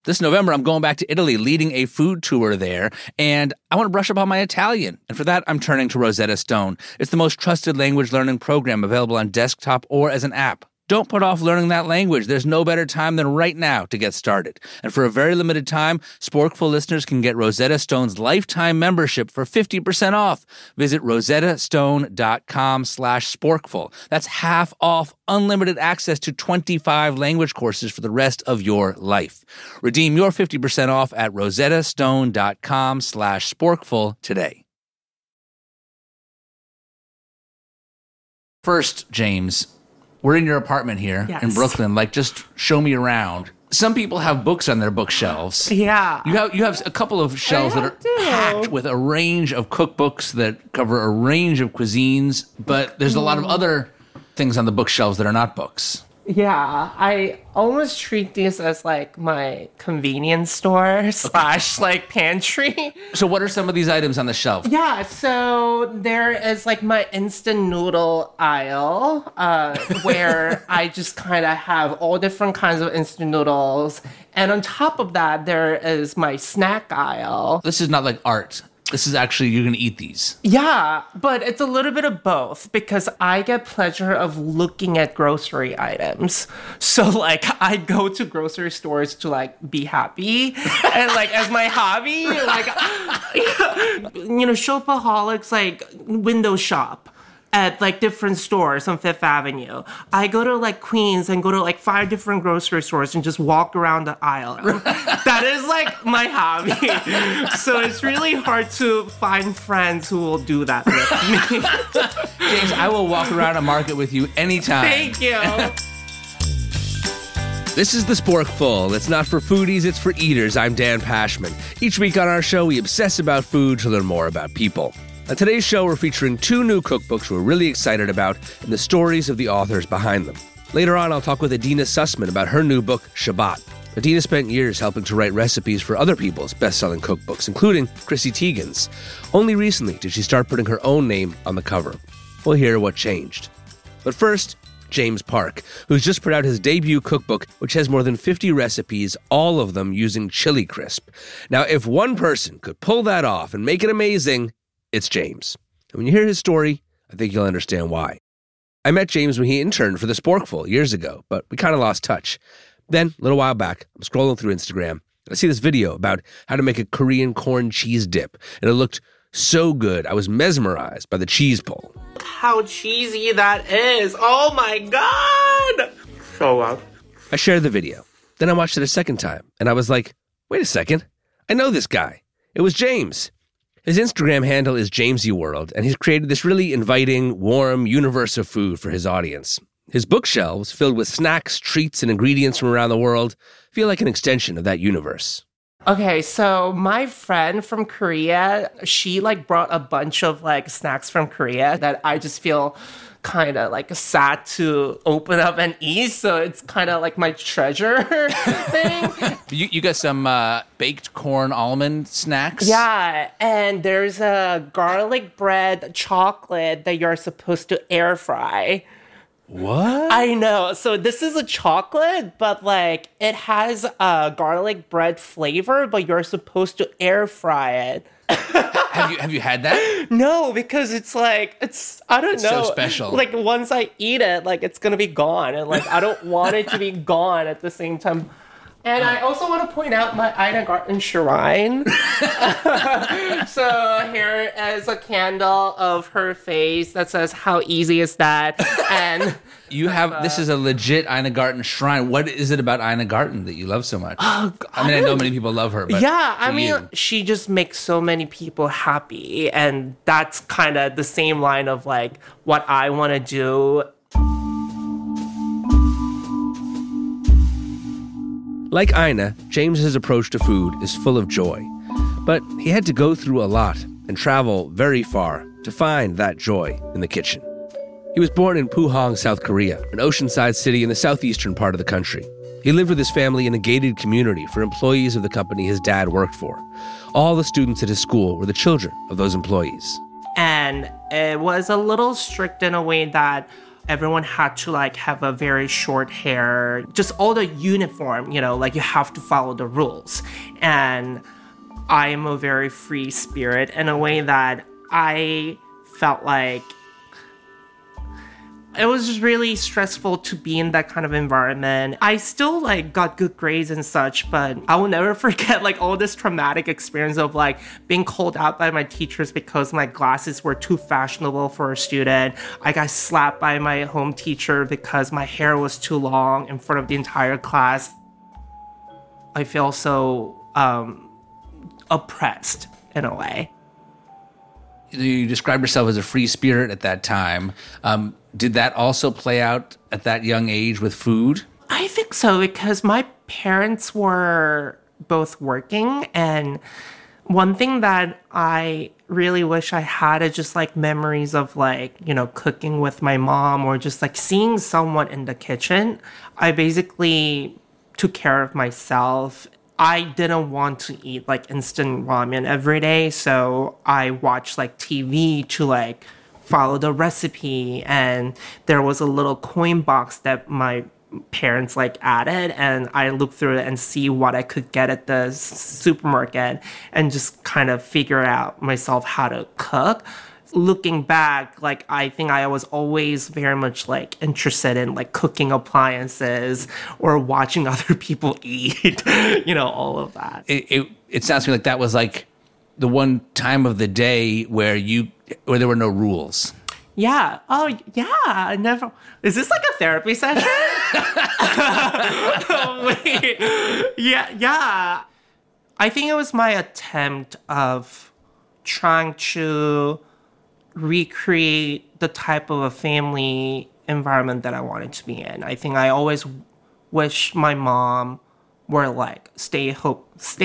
This November, I'm going back to Italy, leading a food tour there, and I want to brush up on my Italian. And for that, I'm turning to Rosetta Stone. It's the most trusted language learning program available on desktop or as an app. Don't put off learning that language. There's no better time than right now to get started. And for a very limited time, Sporkful listeners can get Rosetta Stone's lifetime membership for 50% off. Visit rosettastone.com/sporkful. That's half off unlimited access to 25 language courses for the rest of your life. Redeem your 50% off at rosettastone.com/sporkful today. First, James, we're in your apartment here in Brooklyn. Like, just show me around. Some people have books on their bookshelves. Yeah. You have a couple of shelves that are packed with a range of cookbooks that cover a range of cuisines, but there's a lot of other things on the bookshelves that are not books. Yeah, I almost treat these as like my convenience store / like pantry. So what are some of these items on the shelf? Yeah, so there is like my instant noodle aisle where I just kind of have all different kinds of instant noodles. And on top of that, there is my snack aisle. This is not like art. This is actually, you're going to eat these. Yeah, but it's a little bit of both because I get pleasure of looking at grocery items. So like I go to grocery stores to like be happy and like as my hobby, like, you know, shopaholics like window shop at like different stores on Fifth Avenue. I go to like Queens and go to like 5 different grocery stores and just walk around the aisle. That is like my hobby. So it's really hard to find friends who will do that with me. James, I will walk around a market with you anytime. Thank you. This is The Sporkful. It's not for foodies, it's for eaters. I'm Dan Pashman. Each week on our show, we obsess about food to learn more about people. On today's show, we're featuring 2 new cookbooks we're really excited about and the stories of the authors behind them. Later on, I'll talk with Adina Sussman about her new book, Shabbat. Adina spent years helping to write recipes for other people's best-selling cookbooks, including Chrissy Teigen's. Only recently did she start putting her own name on the cover. We'll hear what changed. But first, James Park, who's just put out his debut cookbook, which has more than 50 recipes, all of them using chili crisp. Now, if one person could pull that off and make it amazing, it's James. And when you hear his story, I think you'll understand why. I met James when he interned for The Sporkful years ago, but we kind of lost touch. Then, a little while back, I'm scrolling through Instagram, and I see this video about how to make a Korean corn cheese dip, and it looked so good, I was mesmerized by the cheese pull. How cheesy that is. Oh my God. So well. I shared the video. Then I watched it a second time, and I was like, wait a second. I know this guy. It was James. His Instagram handle is JamesyWorld, and he's created this really inviting, warm universe of food for his audience. His bookshelves, filled with snacks, treats, and ingredients from around the world, feel like an extension of that universe. Okay, so my friend from Korea, she like brought a bunch of like snacks from Korea that I just feel kind of like sad to open up and eat. So it's kind of like my treasure thing. You got some baked corn almond snacks? Yeah, and there's a garlic bread chocolate that you're supposed to air fry. What? I know. So this is a chocolate, but like it has a garlic bread flavor, but you're supposed to air fry it. Have you had that? No, because it's I don't know. So special. Like once I eat it, like it's gonna be gone, and like I don't want it to be gone at the same time. And I also want to point out my Ina Garten shrine. So here is a candle of her face that says, "How easy is that?" And you have this is a legit Ina Garten shrine. What is it about Ina Garten that you love so much? I know many people love her, but yeah, I mean, she just makes so many people happy, and that's kind of the same line of like what I want to do. Like Ina, James's approach to food is full of joy. But he had to go through a lot and travel very far to find that joy in the kitchen. He was born in Puhong, South Korea, an oceanside city in the southeastern part of the country. He lived with his family in a gated community for employees of the company his dad worked for. All the students at his school were the children of those employees. And it was a little strict in a way that everyone had to like have a very short hair, just all the uniform, like you have to follow the rules. And I am a very free spirit in a way that I felt like it was just really stressful to be in that kind of environment. I still like got good grades and such, but I will never forget like all this traumatic experience of like being called out by my teachers because my glasses were too fashionable for a student. I got slapped by my home teacher because my hair was too long in front of the entire class. I feel so oppressed in a way. You described yourself as a free spirit at that time. Did that also play out at that young age with food? I think so, because my parents were both working, and one thing that I really wish I had is just like memories of like, cooking with my mom or just like seeing someone in the kitchen. I basically took care of myself. I didn't want to eat like instant ramen every day, so I watched like TV to like follow the recipe, and there was a little coin box that my parents like added, and I looked through it and see what I could get at the supermarket and just kind of figure out myself how to cook. Looking back, like I think I was always very much like interested in like cooking appliances or watching other people eat, all of that. It sounds to me like that was like the one time of the day where there were no rules. Yeah. Oh, yeah. I never. Is this like a therapy session? Wait. Yeah. I think it was my attempt of trying to recreate the type of a family environment that I wanted to be in. I think I always wish my mom were like stay home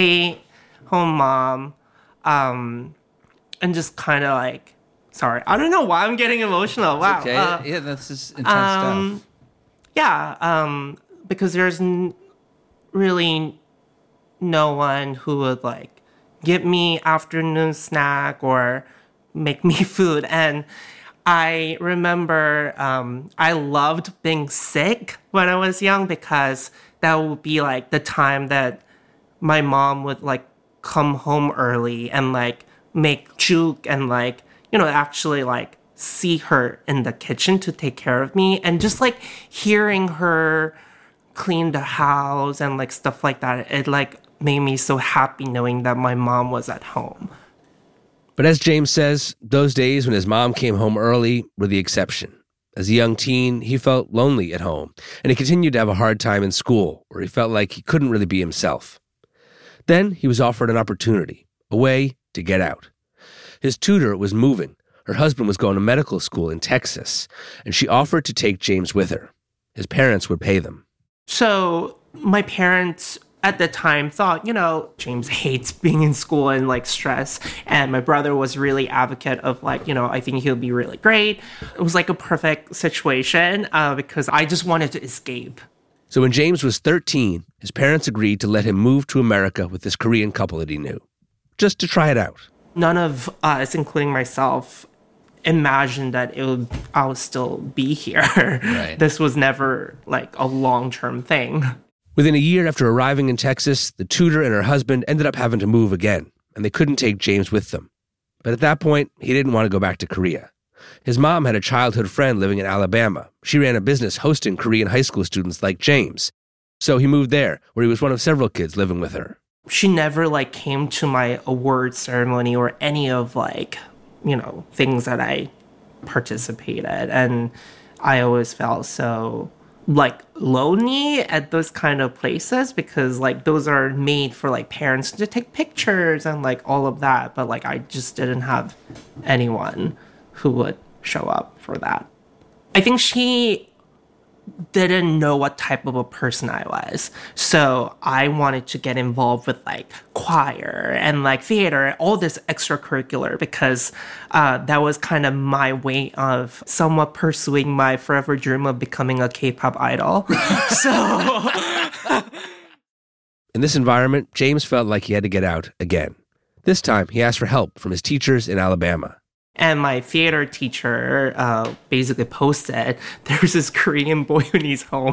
mom, and just kind of like, sorry, I don't know why I'm getting emotional. Wow. Okay. Yeah, that's just intense stuff. Yeah, because there's really no one who would like give me afternoon snack or make me food. And I remember I loved being sick when I was young, because that would be like the time that my mom would like come home early and like make juk and like, actually like see her in the kitchen to take care of me. And just like hearing her clean the house and like stuff like that, it like made me so happy knowing that my mom was at home. But as James says, those days when his mom came home early were the exception. As a young teen, he felt lonely at home, and he continued to have a hard time in school, where he felt like he couldn't really be himself. Then he was offered an opportunity, a way to get out. His tutor was moving. Her husband was going to medical school in Texas, and she offered to take James with her. His parents would pay them. So my parents at the time thought, James hates being in school and like stress. And my brother was really advocate of like, I think he'll be really great. It was like a perfect situation because I just wanted to escape. So when James was 13, his parents agreed to let him move to America with this Korean couple that he knew, just to try it out. None of us, including myself, imagined that I would still be here. Right. This was never like a long-term thing. Within a year after arriving in Texas, the tutor and her husband ended up having to move again, and they couldn't take James with them. But at that point, he didn't want to go back to Korea. His mom had a childhood friend living in Alabama. She ran a business hosting Korean high school students like James. So he moved there, where he was one of several kids living with her. She never like came to my award ceremony or any of like, things that I participated. And I always felt so like lonely at those kind of places, because like those are made for like parents to take pictures and like all of that. But like I just didn't have anyone who would show up for that. I think she didn't know what type of a person I was. So I wanted to get involved with like choir and like theater, all this extracurricular, because that was kind of my way of somewhat pursuing my forever dream of becoming a K-pop idol. So in this environment, James felt like he had to get out again. This time, he asked for help from his teachers in Alabama. And my theater teacher basically posted, there's this Korean boy who needs home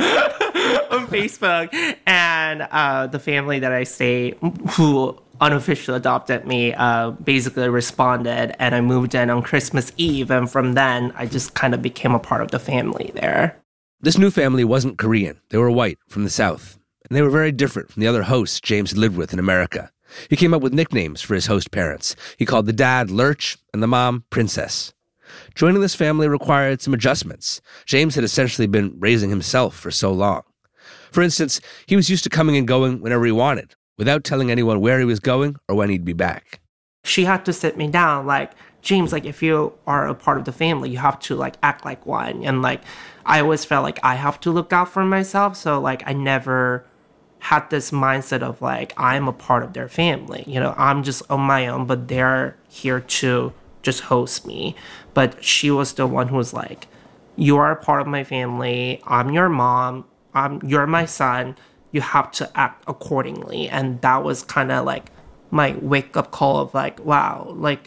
on Facebook. And the family that I stay, who unofficially adopted me, basically responded. And I moved in on Christmas Eve. And from then, I just kind of became a part of the family there. This new family wasn't Korean. They were white, from the South. And they were very different from the other hosts James had lived with in America. He came up with nicknames for his host parents. He called the dad Lurch and the mom Princess. Joining this family required some adjustments. James had essentially been raising himself for so long. For instance, he was used to coming and going whenever he wanted, without telling anyone where he was going or when he'd be back. She had to sit me down, like, James, like, if you are a part of the family, you have to, like, act like one. And, like, I always felt like I have to look out for myself. So, like, I never had this mindset of like, I'm a part of their family. You know, I'm just on my own, but they're here to just host me. But she was the one who was like, you are a part of my family. I'm your mom. You're my son. You have to act accordingly. And that was kind of like my wake up call of like, wow, like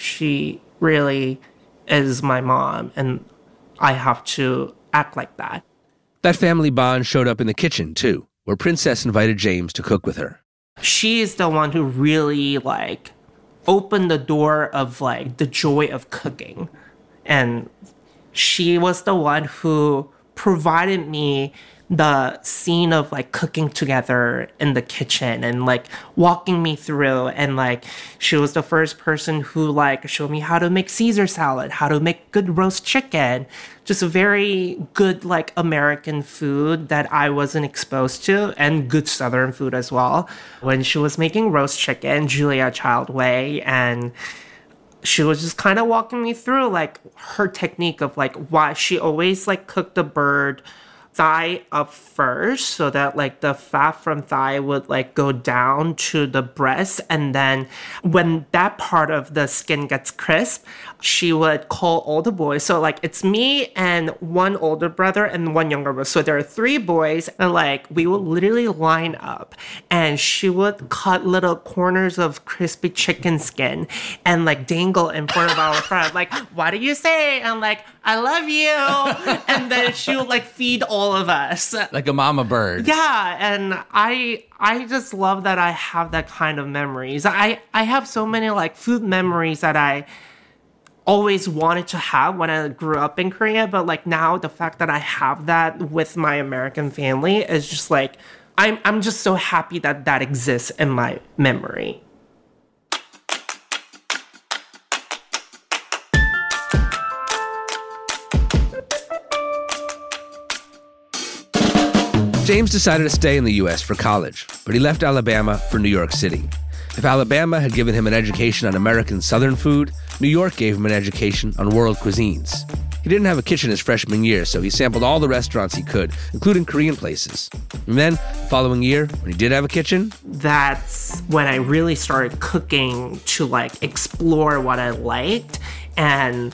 she really is my mom and I have to act like that. That family bond showed up in the kitchen too, where Princess invited James to cook with her. She is the one who really, like, opened the door of, like, the joy of cooking. And she was the one who provided me the scene of, like, cooking together in the kitchen and, like, walking me through. And, like, she was the first person who, like, showed me how to make Caesar salad, how to make good roast chicken. Just a very good, like, American food that I wasn't exposed to, and good Southern food as well. When she was making roast chicken, Julia Child way, and she was just kind of walking me through, like, her technique of, like, why she always, like, cooked the bird thigh up first so that like the fat from thigh would like go down to the breast, and then when that part of the skin gets crisp, she would call all the boys. So like it's me and one older brother and one younger brother, so there are 3 boys, and like we would literally line up and she would cut little corners of crispy chicken skin and like dangle in front of our friend, like, what do you say? And like, I love you. And then she would like feed all of us. Like a mama bird. Yeah. And I just love that I have that kind of memories. I have so many like food memories that I always wanted to have when I grew up in Korea. But like now the fact that I have that with my American family is just like, I'm just so happy that that exists in my memory. James decided to stay in the U.S. for college, but he left Alabama for New York City. If Alabama had given him an education on American Southern food, New York gave him an education on world cuisines. He didn't have a kitchen his freshman year, so he sampled all the restaurants he could, including Korean places. And then, the following year, when he did have a kitchen, that's when I really started cooking to like explore what I liked, and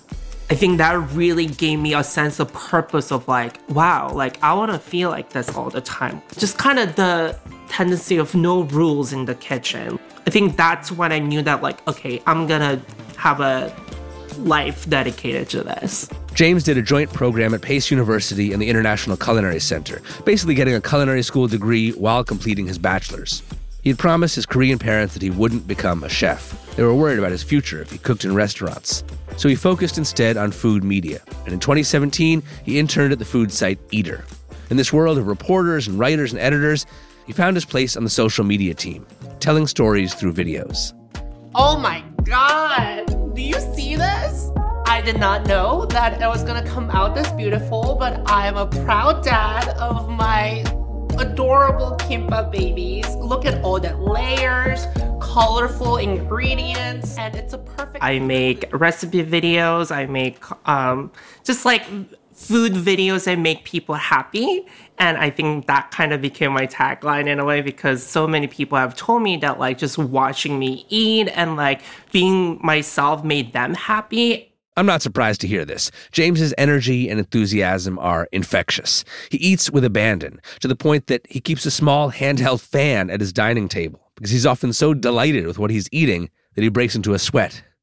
I think that really gave me a sense of purpose of like, wow, like I want to feel like this all the time. Just kind of the tendency of no rules in the kitchen. I think that's when I knew that like, okay, I'm going to have a life dedicated to this. James did a joint program at Pace University and the International Culinary Center, basically getting a culinary school degree while completing his bachelor's. He had promised his Korean parents that he wouldn't become a chef. They were worried about his future if he cooked in restaurants. So he focused instead on food media. And in 2017, he interned at the food site Eater. In this world of reporters and writers and editors, he found his place on the social media team, telling stories through videos. Oh my God! Do you see this? I did not know that it was gonna come out this beautiful, but I am a proud dad of my adorable kimbap babies. Look at all the layers, colorful ingredients, and it's a perfect... I make recipe videos, I make just like food videos that make people happy, and I think that kind of became my tagline in a way, because so many people have told me that like just watching me eat and like being myself made them happy. I'm not surprised to hear this. James's energy and enthusiasm are infectious. He eats with abandon, to the point that he keeps a small handheld fan at his dining table, because he's often so delighted with what he's eating that he breaks into a sweat.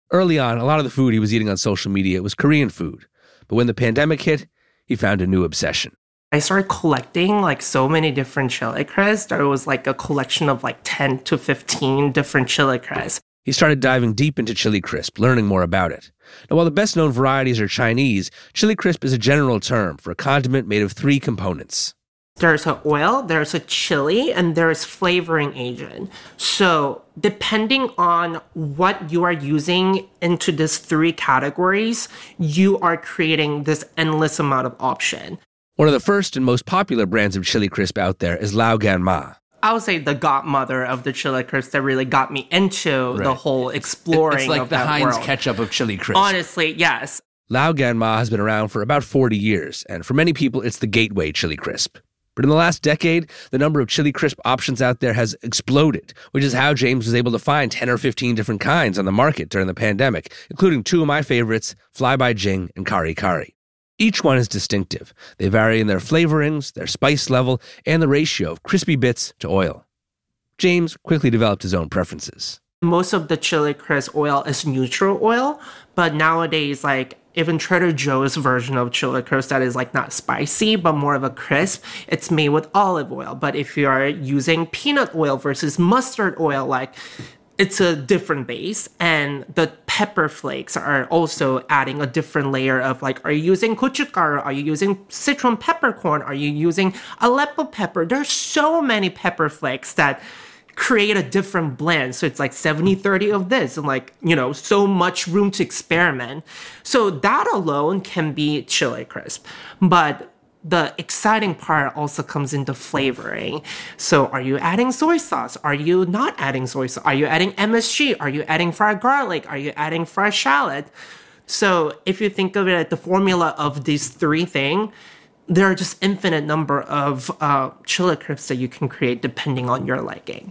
Early on, a lot of the food he was eating on social media was Korean food. But when the pandemic hit, he found a new obsession. I started collecting like so many different chili crisps. There was like a collection of like 10 to 15 different chili crisps. He started diving deep into chili crisp, learning more about it. Now, while the best-known varieties are Chinese, chili crisp is a general term for a condiment made of 3 components. There's an oil, there's a chili, and there's flavoring agent. So depending on what you are using into these 3 categories, you are creating this endless amount of option. One of the first and most popular brands of chili crisp out there is Lao Gan Ma. I would say the godmother of the chili crisp that really got me into the whole exploring It's like of the that Heinz world. ketchup of chili crisp. Honestly, yes. Lao Gan Ma has been around for about 40 years, and for many people, it's the gateway chili crisp. But in the last decade, the number of chili crisp options out there has exploded, which is how James was able to find 10 or 15 different kinds on the market during the pandemic, including 2 of my favorites, Fly by Jing and Kari Kari. Each one is distinctive. They vary in their flavorings, their spice level, and the ratio of crispy bits to oil. James quickly developed his own preferences. Most of the chili crisp oil is neutral oil, but nowadays, like even Trader Joe's version of chili crisp that is like not spicy, but more of a crisp, it's made with olive oil. But if you are using peanut oil versus mustard oil, like it's a different base, and the pepper flakes are also adding a different layer of like, are you using gochugaru? Are you using Sichuan peppercorn? Are you using Aleppo pepper? There's so many pepper flakes that create a different blend. So it's like 70-30 of this and like, so much room to experiment. So that alone can be chili crisp. But the exciting part also comes into flavoring. So are you adding soy sauce? Are you not adding soy sauce? Are you adding MSG? Are you adding fried garlic? Are you adding fried shallot? So if you think of it, the formula of these 3 things, there are just infinite number of chili crisps that you can create depending on your liking.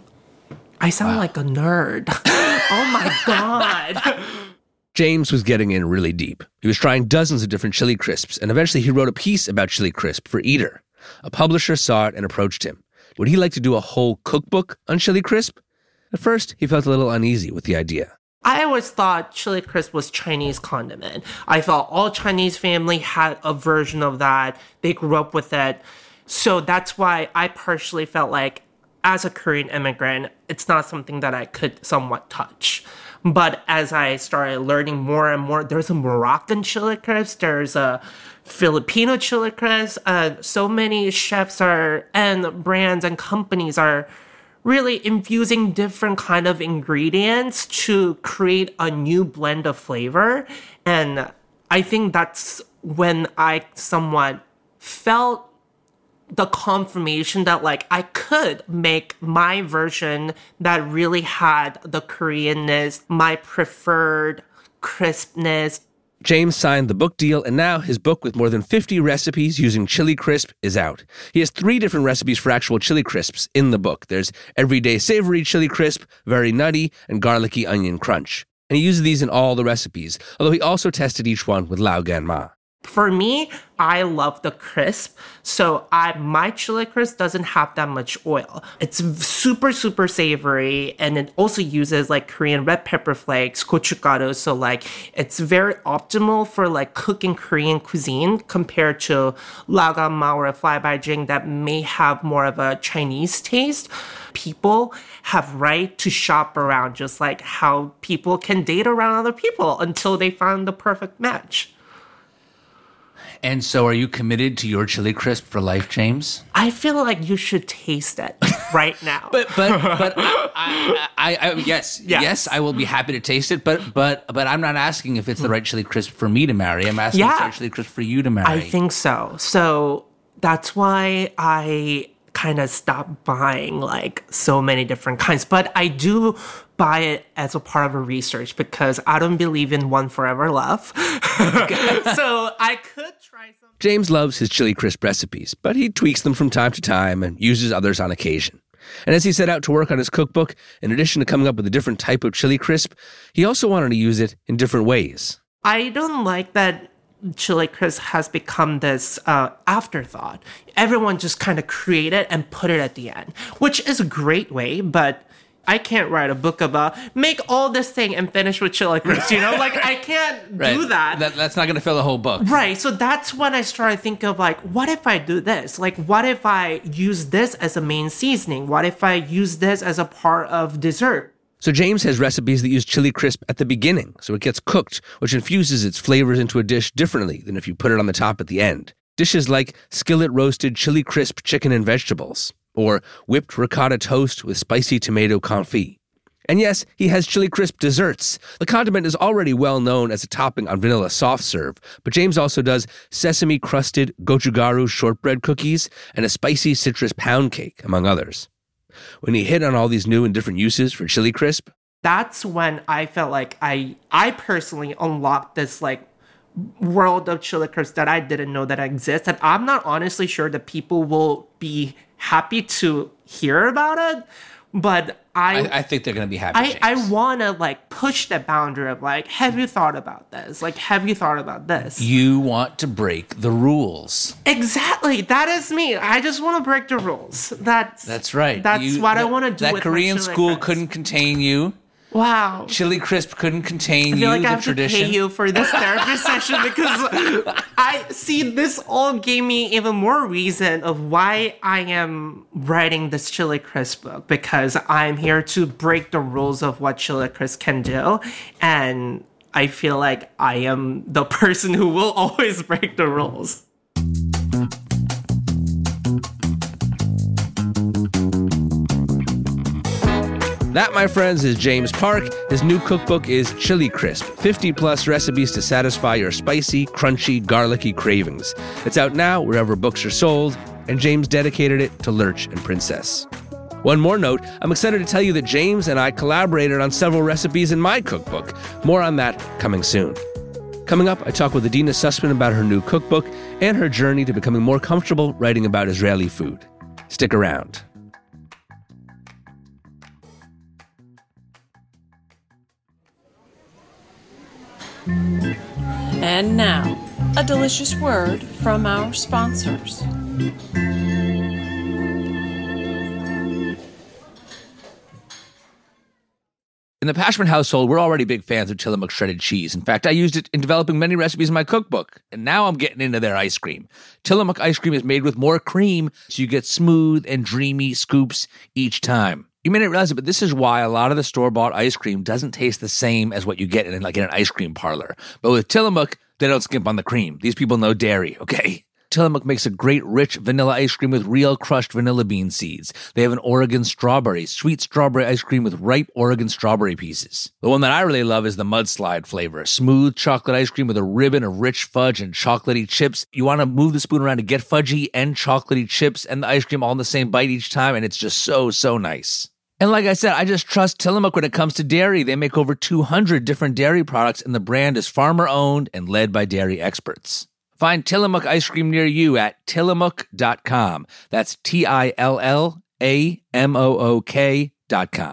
I sound like a nerd. Oh my God. James was getting in really deep. He was trying dozens of different chili crisps, and eventually he wrote a piece about chili crisp for Eater. A publisher saw it and approached him. Would he like to do a whole cookbook on chili crisp? At first, he felt a little uneasy with the idea. I always thought chili crisp was Chinese condiment. I thought all Chinese family had a version of that. They grew up with it. So that's why I partially felt like, as a Korean immigrant, it's not something that I could somewhat touch. But as I started learning more and more, there's a Moroccan chili crisp, there's a Filipino chili crisp. So many chefs and brands and companies are really infusing different kind of ingredients to create a new blend of flavor. And I think that's when I somewhat felt the confirmation that like I could make my version that really had the Koreanness, my preferred crispness. James signed the book deal, and now his book with more than 50 recipes using chili crisp is out. He has 3 different recipes for actual chili crisps in the book. There's everyday savory chili crisp, very nutty, and garlicky onion crunch. And he uses these in all the recipes, although he also tested each one with Lao Gan Ma. For me, I love the crisp, so my chili crisp doesn't have that much oil. It's super, super savory, and it also uses like Korean red pepper flakes, gochugaru, so like it's very optimal for like cooking Korean cuisine compared to Lao Gan Ma or Fly by Jing that may have more of a Chinese taste. People have right to shop around, just like how people can date around other people until they find the perfect match. And so are you committed to your chili crisp for life, James? I feel like you should taste it right now. But yes, I will be happy to taste it. But I'm not asking if it's the right chili crisp for me to marry. I'm asking if it's the right chili crisp for you to marry. I think so. So that's why I kind of stopped buying like so many different kinds. But I do buy it as a part of a research because I don't believe in one forever love. So I could try some. James loves his chili crisp recipes, but he tweaks them from time to time and uses others on occasion. And as he set out to work on his cookbook, in addition to coming up with a different type of chili crisp, he also wanted to use it in different ways. I don't like that chili crisp has become this afterthought. Everyone just kind of create it and put it at the end, which is a great way, but I can't write a book about make all this thing and finish with chili crisp, you know? Like, I can't do that. That's not going to fill a whole book. Right. So that's when I started thinking of like, what if I do this? Like, what if I use this as a main seasoning? What if I use this as a part of dessert? So James has recipes that use chili crisp at the beginning, so it gets cooked, which infuses its flavors into a dish differently than if you put it on the top at the end. Dishes like skillet roasted chili crisp chicken and vegetables, or whipped ricotta toast with spicy tomato confit. And yes, he has chili crisp desserts. The condiment is already well known as a topping on vanilla soft serve, but James also does sesame crusted gochugaru shortbread cookies and a spicy citrus pound cake, among others. When he hit on all these new and different uses for chili crisp, that's when I felt like I personally unlocked this like world of chili crisp that I didn't know that exists. And I'm not honestly sure that people will be happy to hear about it, but I think they're going to be happy. I want to like push the boundary of like, have you thought about this? Like, have you thought about this? You want to break the rules. Exactly. That is me. I just want to break the rules. That's right. That's what I want to do. That with Korean my chili school crisp. couldn't contain you. Wow. Chili crisp couldn't contain I feel you, like the I have tradition. to pay you for this therapy session because I see this all gave me even more reason of why I am writing this chili crisp book, because I'm here to break the rules of what chili crisp can do. And I feel like I am the person who will always break the rules. That, my friends, is James Park. His new cookbook is Chili Crisp, 50-plus recipes to satisfy your spicy, crunchy, garlicky cravings. It's out now wherever books are sold, and James dedicated it to Lurch and Princess. One more note, I'm excited to tell you that James and I collaborated on several recipes in my cookbook. More on that coming soon. Coming up, I talk with Adina Sussman about her new cookbook and her journey to becoming more comfortable writing about Israeli food. Stick around. And now, a delicious word from our sponsors. In the Pashman household, we're already big fans of Tillamook shredded cheese. In fact, I used it in developing many recipes in my cookbook, and now I'm getting into their ice cream. Tillamook ice cream is made with more cream, so you get smooth and dreamy scoops each time. You may not realize it, but this is why a lot of the store-bought ice cream doesn't taste the same as what you get in an ice cream parlor. But with Tillamook, they don't skimp on the cream. These people know dairy, okay? Tillamook makes a great rich vanilla ice cream with real crushed vanilla bean seeds. They have an Oregon strawberry, sweet strawberry ice cream with ripe Oregon strawberry pieces. The one that I really love is the mudslide flavor. Smooth chocolate ice cream with a ribbon of rich fudge and chocolatey chips. You want to move the spoon around to get fudgy and chocolatey chips and the ice cream all in the same bite each time, and it's just so, so nice. And like I said, I just trust Tillamook when it comes to dairy. They make over 200 different dairy products, and the brand is farmer-owned and led by dairy experts. Find Tillamook ice cream near you at tillamook.com. That's TILLAMOOK.com.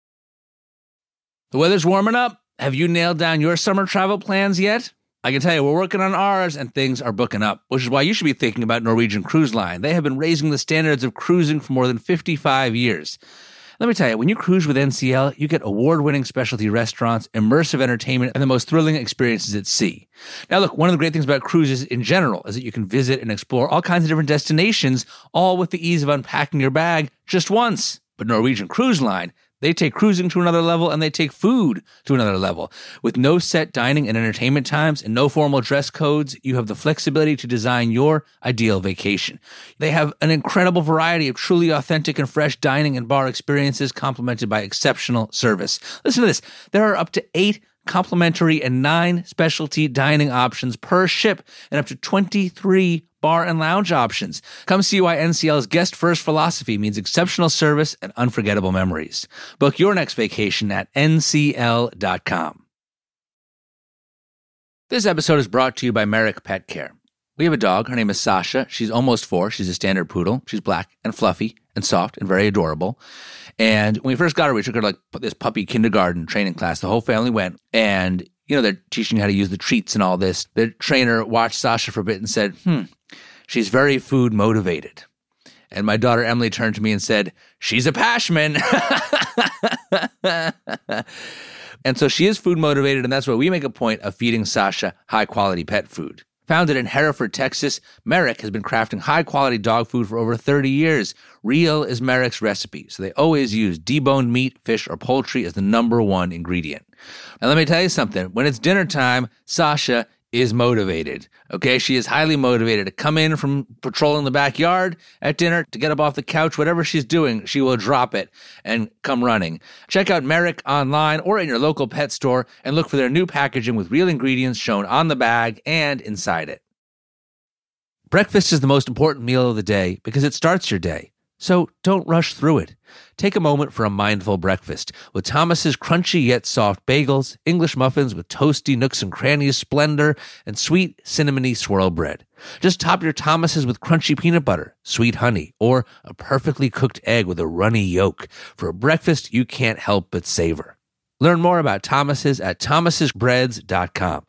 The weather's warming up. Have you nailed down your summer travel plans yet? I can tell you, we're working on ours, and things are booking up, which is why you should be thinking about Norwegian Cruise Line. They have been raising the standards of cruising for more than 55 years. Let me tell you, when you cruise with NCL, you get award-winning specialty restaurants, immersive entertainment, and the most thrilling experiences at sea. Now, look, one of the great things about cruises in general is that you can visit and explore all kinds of different destinations, all with the ease of unpacking your bag just once. But Norwegian Cruise Line, they take cruising to another level, and they take food to another level. With no set dining and entertainment times and no formal dress codes, you have the flexibility to design your ideal vacation. They have an incredible variety of truly authentic and fresh dining and bar experiences complemented by exceptional service. Listen to this. There are up to 8 complimentary and 9 specialty dining options per ship and up to 23 bar and lounge options. Come see why NCL's guest-first philosophy means exceptional service and unforgettable memories. Book your next vacation at ncl.com. This episode is brought to you by Merrick Pet Care. We have a dog. Her name is Sasha. She's almost 4. She's a standard poodle. She's black and fluffy and soft and very adorable. And when we first got her, we took her to this puppy kindergarten training class. The whole family went, and they're teaching you how to use the treats and all this. The trainer watched Sasha for a bit and said, she's very food motivated. And my daughter Emily turned to me and said, "She's a Pashman." And so she is food motivated, and that's why we make a point of feeding Sasha high-quality pet food. Founded in Hereford, Texas, Merrick has been crafting high-quality dog food for over 30 years. Real is Merrick's recipe, so they always use deboned meat, fish, or poultry as the number one ingredient. And let me tell you something. When it's dinner time, Sasha is motivated. Okay, she is highly motivated to come in from patrolling the backyard at dinner, to get up off the couch, whatever she's doing, she will drop it and come running. Check out Merrick online or in your local pet store and look for their new packaging with real ingredients shown on the bag and inside it. Breakfast is the most important meal of the day because it starts your day. So don't rush through it. Take a moment for a mindful breakfast with Thomas's crunchy yet soft bagels, English muffins with toasty nooks and crannies splendor, and sweet cinnamony swirl bread. Just top your Thomas's with crunchy peanut butter, sweet honey, or a perfectly cooked egg with a runny yolk for a breakfast you can't help but savor. Learn more about Thomas's at thomas'sbreads.com.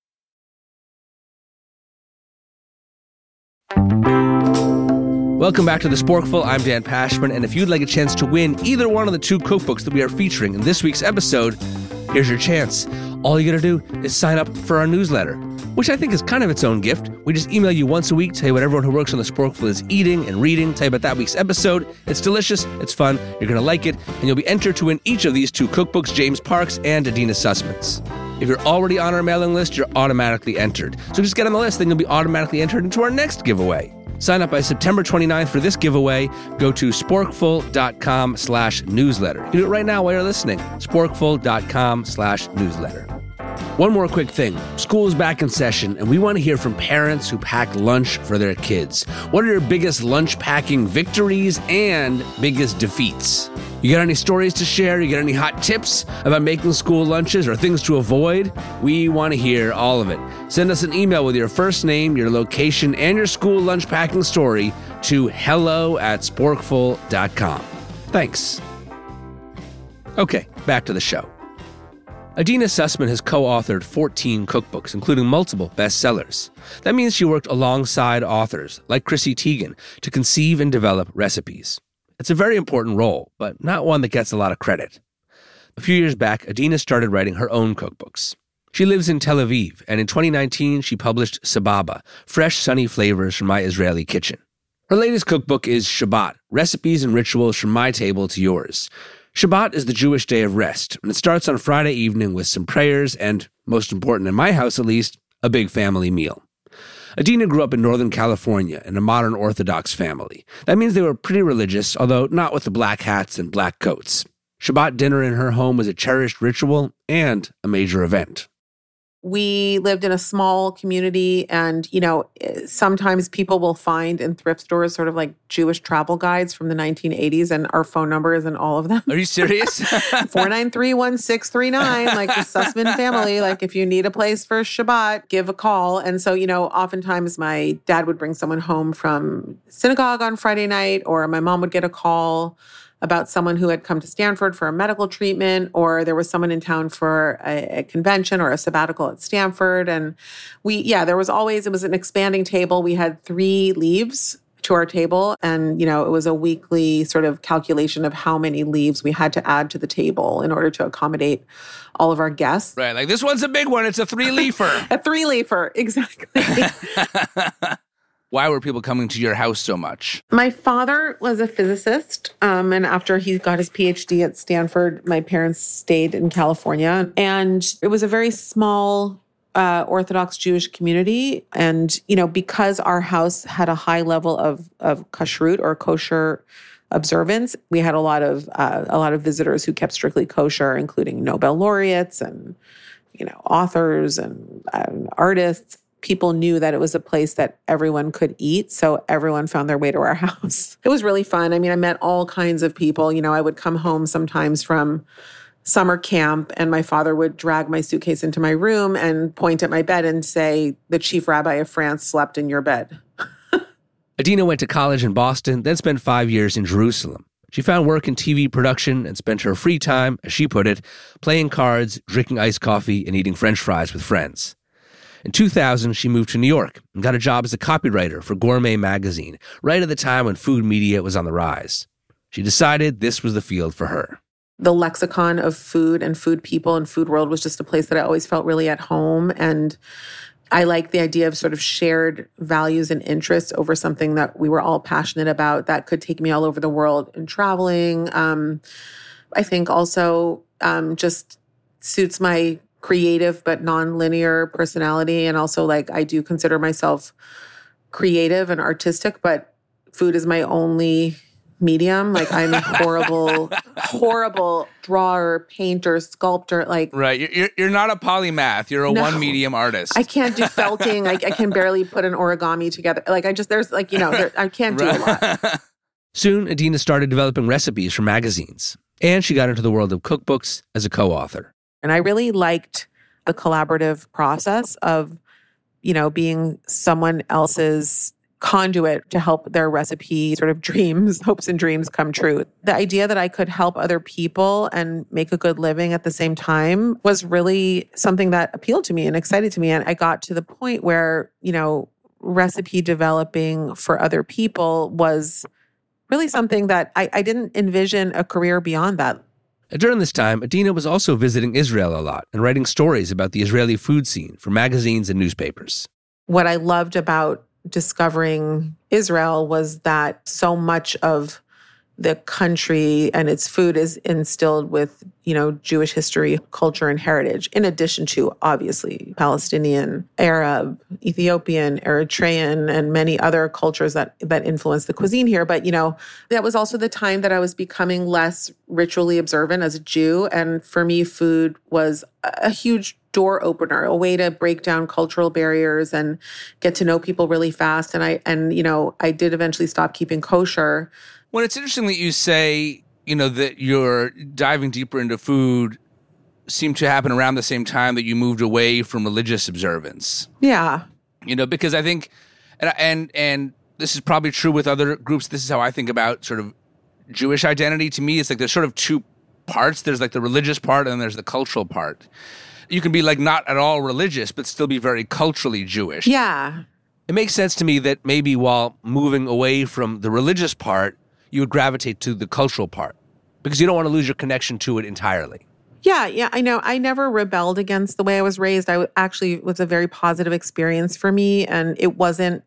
Welcome back to The Sporkful. I'm Dan Pashman, and if you'd like a chance to win either one of the two cookbooks that we are featuring in this week's episode, here's your chance. All you gotta do is sign up for our newsletter, which I think is kind of its own gift. We just email you once a week, tell you what everyone who works on The Sporkful is eating and reading, tell you about that week's episode. It's delicious, it's fun, you're gonna like it, and you'll be entered to win each of these two cookbooks, James Parks and Adina Sussman's. If you're already on our mailing list, you're automatically entered. So just get on the list, then you'll be automatically entered into our next giveaway. Sign up by September 29th for this giveaway. Go to sporkful.com/newsletter. You can do it right now while you're listening. sporkful.com/newsletter. One more quick thing. School is back in session, and we want to hear from parents who pack lunch for their kids. What are your biggest lunch packing victories and biggest defeats? You got any stories to share? You got any hot tips about making school lunches or things to avoid? We want to hear all of it. Send us an email with your first name, your location, and your school lunch packing story to hello@sporkful.com. Thanks. Okay, back to the show. Adina Sussman has co-authored 14 cookbooks, including multiple bestsellers. That means she worked alongside authors like Chrissy Teigen to conceive and develop recipes. It's a very important role, but not one that gets a lot of credit. A few years back, Adina started writing her own cookbooks. She lives in Tel Aviv, and in 2019, she published Sababa, fresh, sunny flavors from my Israeli kitchen. Her latest cookbook is Shabbat, recipes and rituals from my table to yours. Shabbat is the Jewish day of rest, and it starts on Friday evening with some prayers and, most important in my house at least, a big family meal. Adina grew up in Northern California in a modern Orthodox family. That means they were pretty religious, although not with the black hats and black coats. Shabbat dinner in her home was a cherished ritual and a major event. We lived in a small community, and, sometimes people will find in thrift stores sort of like Jewish travel guides from the 1980s, and our phone number is in all of them. Are you serious? 493-1639, like the Sussman family. Like, if you need a place for Shabbat, give a call. And so, oftentimes my dad would bring someone home from synagogue on Friday night, or my mom would get a call about someone who had come to Stanford for a medical treatment, or there was someone in town for a convention or a sabbatical at Stanford. And it was an expanding table. We had 3 leaves to our table. And, it was a weekly sort of calculation of how many leaves we had to add to the table in order to accommodate all of our guests. Right. Like, this one's a big one. It's a 3-leafer. A 3-leafer. Exactly. Why were people coming to your house so much? My father was a physicist, and after he got his PhD at Stanford, my parents stayed in California. And it was a very small Orthodox Jewish community. And, because our house had a high level of kashrut or kosher observance, we had a lot of visitors who kept strictly kosher, including Nobel laureates and, authors and artists. People knew that it was a place that everyone could eat, so everyone found their way to our house. It was really fun. I met all kinds of people. I would come home sometimes from summer camp, and my father would drag my suitcase into my room and point at my bed and say, "The chief rabbi of France slept in your bed." Adina went to college in Boston, then spent 5 years in Jerusalem. She found work in TV production and spent her free time, as she put it, playing cards, drinking iced coffee, and eating French fries with friends. In 2000, she moved to New York and got a job as a copywriter for Gourmet magazine, right at the time when food media was on the rise. She decided this was the field for her. The lexicon of food and food people and food world was just a place that I always felt really at home. And I like the idea of sort of shared values and interests over something that we were all passionate about that could take me all over the world and traveling. I think also just suits my creative but non-linear personality. And also, like, I do consider myself creative and artistic, but food is my only medium. Like, I'm a horrible drawer, painter, sculptor. Like, Right. You're not a polymath. You're a one medium artist. I can't do felting. I can barely put an origami together. Like, I can't do a lot. Soon, Adina started developing recipes for magazines, and she got into the world of cookbooks as a co-author. And I really liked the collaborative process of, being someone else's conduit to help their recipe sort of dreams, hopes and dreams come true. The idea that I could help other people and make a good living at the same time was really something that appealed to me and excited to me. And I got to the point where, recipe developing for other people was really something that I didn't envision a career beyond that. During this time, Adina was also visiting Israel a lot and writing stories about the Israeli food scene for magazines and newspapers. What I loved about discovering Israel was that so much of the country and its food is instilled with, Jewish history, culture, and heritage, in addition to, obviously, Palestinian, Arab, Ethiopian, Eritrean, and many other cultures that influence the cuisine here. But, that was also the time that I was becoming less ritually observant as a Jew. And for me, food was a huge door opener, a way to break down cultural barriers and get to know people really fast. And I did eventually stop keeping kosher. Well, it's interesting that you say, that you're diving deeper into food seemed to happen around the same time that you moved away from religious observance. Yeah. Because I think, and this is probably true with other groups, this is how I think about sort of Jewish identity. To me, it's like there's sort of two parts. There's like the religious part and then there's the cultural part. You can be like not at all religious, but still be very culturally Jewish. Yeah. It makes sense to me that maybe while moving away from the religious part, you would gravitate to the cultural part because you don't want to lose your connection to it entirely. Yeah, I know. I never rebelled against the way I was raised. It was a very positive experience for me, and it wasn't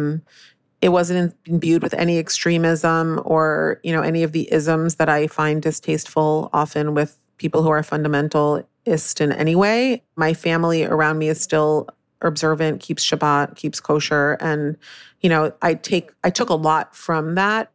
imbued with any extremism or, any of the isms that I find distasteful often with people who are fundamentalist in any way. My family around me is still observant, keeps Shabbat, keeps kosher, and I took a lot from that.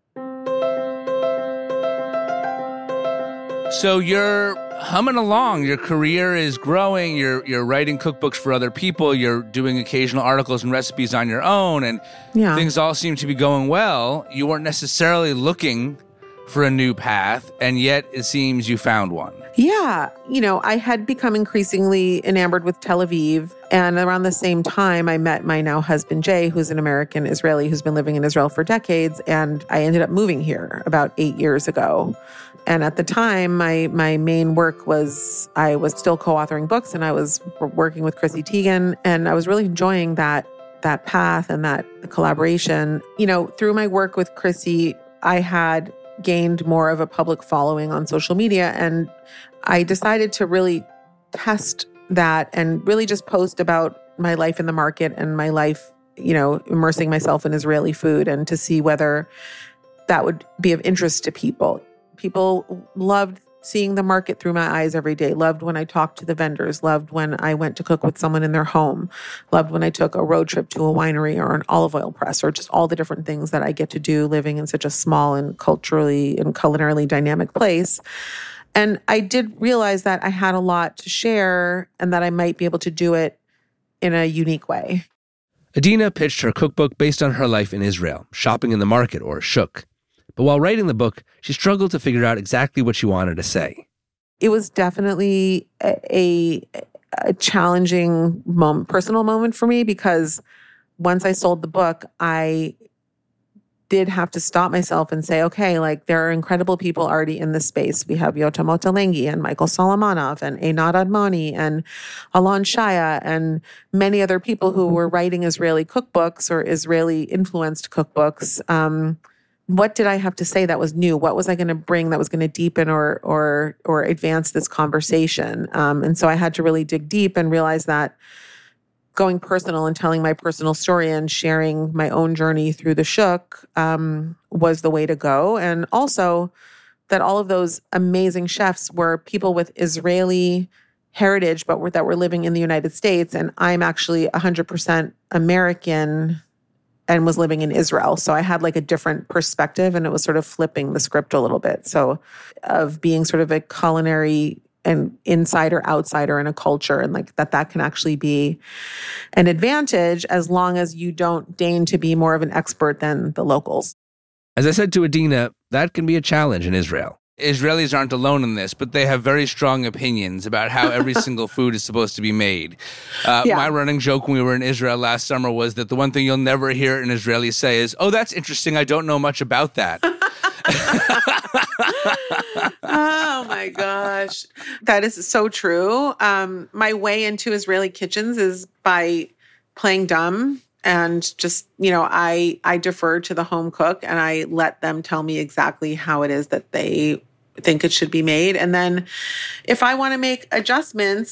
So you're humming along. Your career is growing. You're writing cookbooks for other people. You're doing occasional articles and recipes on your own, and things all seem to be going well. You weren't necessarily looking for a new path, and yet it seems you found one. Yeah. I had become increasingly enamored with Tel Aviv. And around the same time, I met my now husband, Jay, who's an American Israeli who's been living in Israel for decades. And I ended up moving here about 8 years ago. And at the time, my main work was, I was still co-authoring books and I was working with Chrissy Teigen. And I was really enjoying that path and that collaboration. Through my work with Chrissy, I had gained more of a public following on social media. And I decided to really test that and really just post about my life in the market and my life, immersing myself in Israeli food and to see whether that would be of interest to people. People loved seeing the market through my eyes every day, loved when I talked to the vendors, loved when I went to cook with someone in their home, loved when I took a road trip to a winery or an olive oil press, or just all the different things that I get to do living in such a small and culturally and culinarily dynamic place. And I did realize that I had a lot to share and that I might be able to do it in a unique way. Adina pitched her cookbook based on her life in Israel, shopping in the market, or shuk. But while writing the book, she struggled to figure out exactly what she wanted to say. It was definitely a challenging personal moment for me, because once I sold the book, I did have to stop myself and say, okay, like there are incredible people already in this space. We have Yotam Ottolenghi and Michael Solomonov and Einat Admoni and Alon Shaya and many other people who were writing Israeli cookbooks or Israeli influenced cookbooks. What did I have to say that was new? What was I going to bring that was going to deepen or advance this conversation? And so I had to really dig deep and realize that going personal and telling my personal story and sharing my own journey through the shuk was the way to go. And also that all of those amazing chefs were people with Israeli heritage, but that were living in the United States. And I'm actually 100% American and was living in Israel. So I had like a different perspective, and it was sort of flipping the script a little bit. So of being sort of a culinary and insider, outsider in a culture, and like that can actually be an advantage as long as you don't deign to be more of an expert than the locals. As I said to Adina, that can be a challenge in Israel. Israelis aren't alone in this, but they have very strong opinions about how every single food is supposed to be made. My running joke when we were in Israel last summer was that the one thing you'll never hear an Israeli say is, "Oh, that's interesting. I don't know much about that." Oh my gosh. That is so true. My way into Israeli kitchens is by playing dumb and just, I defer to the home cook and I let them tell me exactly how it is that they think it should be made. And then if I want to make adjustments,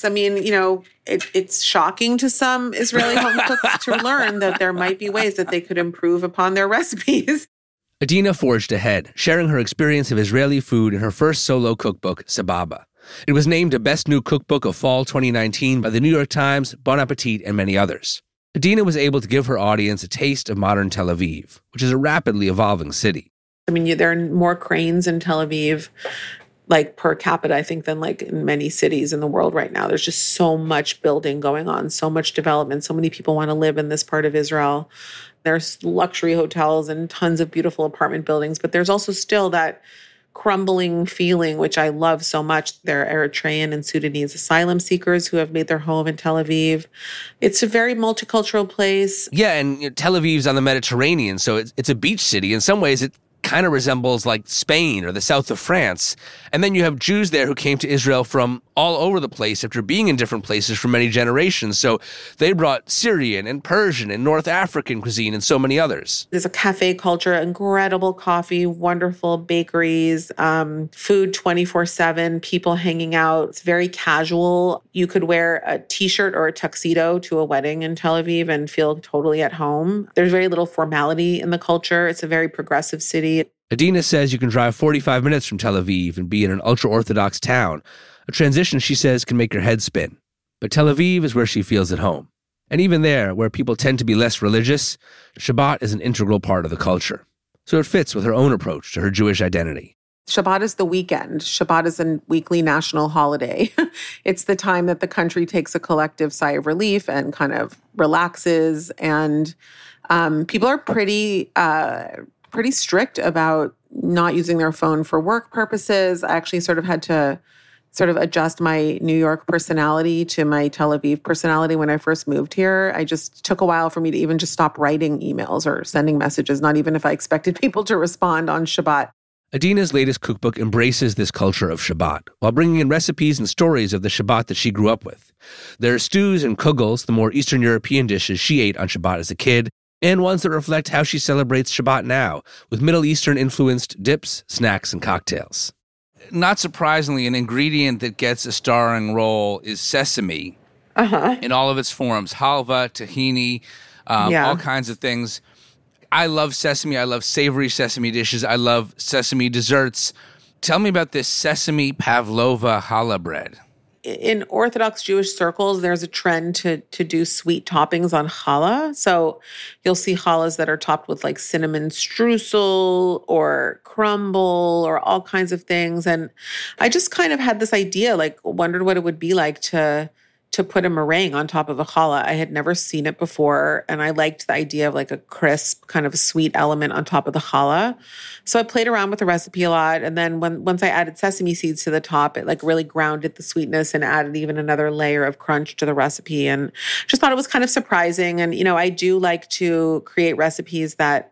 it's shocking to some Israeli home cooks to learn that there might be ways that they could improve upon their recipes. Adina forged ahead, sharing her experience of Israeli food in her first solo cookbook, Sababa. It was named a Best New Cookbook of Fall 2019 by the New York Times, Bon Appetit, and many others. Adina was able to give her audience a taste of modern Tel Aviv, which is a rapidly evolving city. There are more cranes in Tel Aviv, like per capita, I think, than like in many cities in the world right now. There's just so much building going on, so much development. So many people want to live in this part of Israel. There's luxury hotels and tons of beautiful apartment buildings, but there's also still that crumbling feeling, which I love so much. There are Eritrean and Sudanese asylum seekers who have made their home in Tel Aviv. It's a very multicultural place. Yeah, and Tel Aviv's on the Mediterranean, so it's a beach city. In some ways, it kind of resembles like Spain or the south of France. And then you have Jews there who came to Israel from all over the place after being in different places for many generations. So they brought Syrian and Persian and North African cuisine and so many others. There's a cafe culture, incredible coffee, wonderful bakeries, food 24/7, people hanging out. It's very casual. You could wear a t-shirt or a tuxedo to a wedding in Tel Aviv and feel totally at home. There's very little formality in the culture. It's a very progressive city. Adina says you can drive 45 minutes from Tel Aviv and be in an ultra-Orthodox town, a transition she says can make your head spin. But Tel Aviv is where she feels at home. And even there, where people tend to be less religious, Shabbat is an integral part of the culture. So it fits with her own approach to her Jewish identity. Shabbat is the weekend. Shabbat is a weekly national holiday. It's the time that the country takes a collective sigh of relief and kind of relaxes. And people are pretty strict about not using their phone for work purposes. I actually sort of had to adjust my New York personality to my Tel Aviv personality when I first moved here. I just took a while for me to even just stop writing emails or sending messages, not even if I expected people to respond on Shabbat. Adina's latest cookbook embraces this culture of Shabbat, while bringing in recipes and stories of the Shabbat that she grew up with. There are stews and kugels, the more Eastern European dishes she ate on Shabbat as a kid, and ones that reflect how she celebrates Shabbat now, with Middle Eastern-influenced dips, snacks, and cocktails. Not surprisingly, an ingredient that gets a starring role is sesame in all of its forms, halva, tahini, all kinds of things. I love sesame. I love savory sesame dishes. I love sesame desserts. Tell me about this sesame pavlova challah bread. In Orthodox Jewish circles, there's a trend to do sweet toppings on challah. So you'll see challahs that are topped with like cinnamon streusel or crumble or all kinds of things. And I just kind of had this idea, like wondered what it would be like to put a meringue on top of a challah. I had never seen it before, and I liked the idea of like a crisp, kind of a sweet element on top of the challah. So I played around with the recipe a lot, and then once I added sesame seeds to the top, it like really grounded the sweetness and added even another layer of crunch to the recipe, and just thought it was kind of surprising. And I do like to create recipes that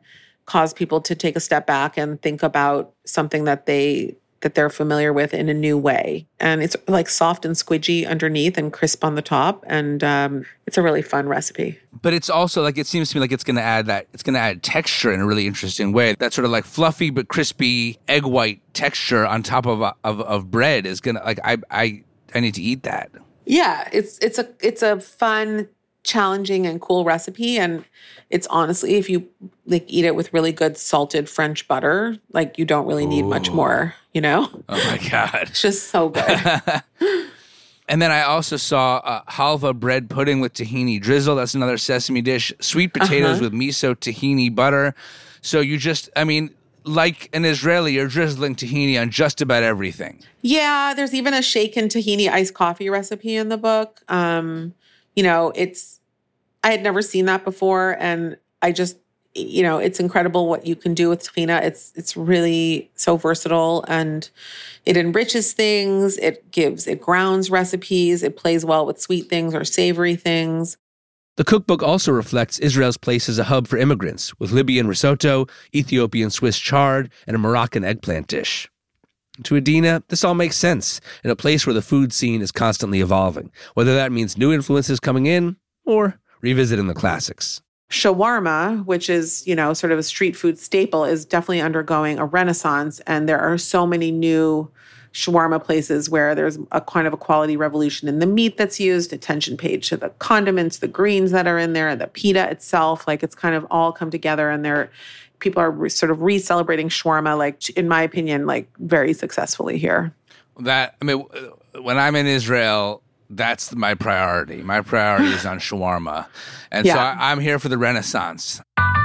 cause people to take a step back and think about something that they're familiar with in a new way. And it's like soft and squidgy underneath and crisp on the top. And it's a really fun recipe. But it's also like, it seems to me like it's going to add texture in a really interesting way. That sort of like fluffy but crispy egg white texture on top of bread is going to, like, I need to eat that. Yeah, it's a fun, challenging and cool recipe. And it's honestly, if you like eat it with really good salted French butter, like you don't really need much more, you know? Oh my God. It's just so good. And then I also saw halva bread pudding with tahini drizzle. That's another sesame dish. Sweet potatoes with miso tahini butter. So you just, I mean, like an Israeli, you're drizzling tahini on just about everything. Yeah, there's even a shaken tahini iced coffee recipe in the book. You know, I had never seen that before. And I just, you know, it's incredible what you can do with tahina. It's really so versatile and it enriches things. It grounds recipes. It plays well with sweet things or savory things. The cookbook also reflects Israel's place as a hub for immigrants, with Libyan risotto, Ethiopian Swiss chard, and a Moroccan eggplant dish. To Adina, this all makes sense in a place where the food scene is constantly evolving, whether that means new influences coming in or revisiting the classics. Shawarma, which is, you know, sort of a street food staple, is definitely undergoing a renaissance. And there are so many new shawarma places where there's a kind of a quality revolution in the meat that's used, attention paid to the condiments, the greens that are in there, the pita itself. Like it's kind of all come together and people are sort of re-celebrating shawarma, like, in my opinion, like very successfully here. When I'm in Israel, that's my priority. My priority is on shawarma. And so I'm here for the renaissance.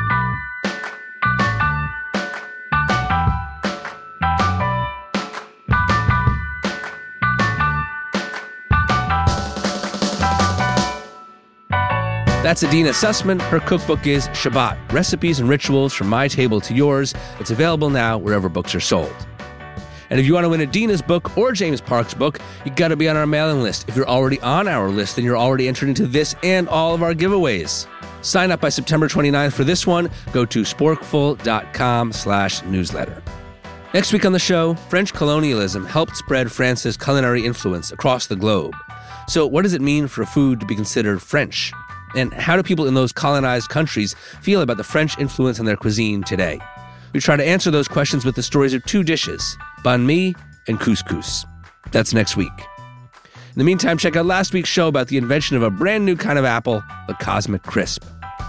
That's Adina Sussman. Her cookbook is Shabbat, Recipes and Rituals from My Table to Yours. It's available now wherever books are sold. And if you want to win Adina's book or James Park's book, you got to be on our mailing list. If you're already on our list, then you're already entered into this and all of our giveaways. Sign up by September 29th for this one. Go to sporkful.com/newsletter. Next week on the show, French colonialism helped spread France's culinary influence across the globe. So what does it mean for food to be considered French? And how do people in those colonized countries feel about the French influence in their cuisine today? We try to answer those questions with the stories of two dishes, banh mi and couscous. That's next week. In the meantime, check out last week's show about the invention of a brand new kind of apple, the Cosmic Crisp.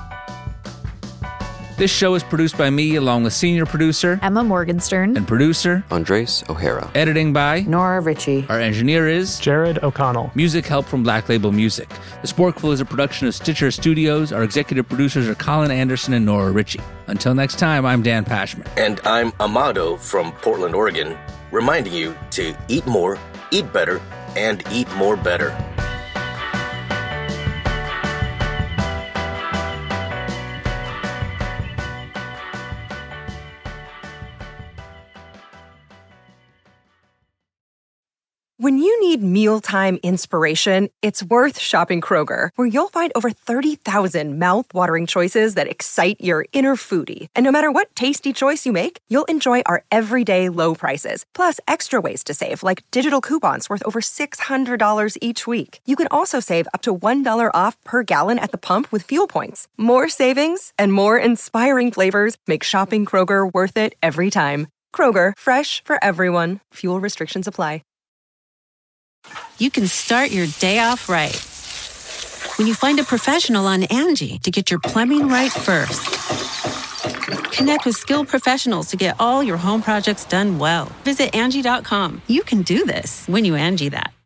This show is produced by me, along with senior producer Emma Morgenstern and producer Andres O'Hara. Editing by Nora Ritchie. Our engineer is Jared O'Connell. Music help from Black Label Music. The Sporkful is a production of Stitcher Studios. Our executive producers are Colin Anderson and Nora Ritchie. Until next time, I'm Dan Pashman. And I'm Amado from Portland, Oregon, reminding you to eat more, eat better, and eat more better. When you need mealtime inspiration, it's worth shopping Kroger, where you'll find over 30,000 mouth-watering choices that excite your inner foodie. And no matter what tasty choice you make, you'll enjoy our everyday low prices, plus extra ways to save, like digital coupons worth over $600 each week. You can also save up to $1 off per gallon at the pump with fuel points. More savings and more inspiring flavors make shopping Kroger worth it every time. Kroger, fresh for everyone. Fuel restrictions apply. You can start your day off right when you find a professional on Angie to get your plumbing right first. Connect with skilled professionals to get all your home projects done well. Visit Angie.com. You can do this when you Angie that.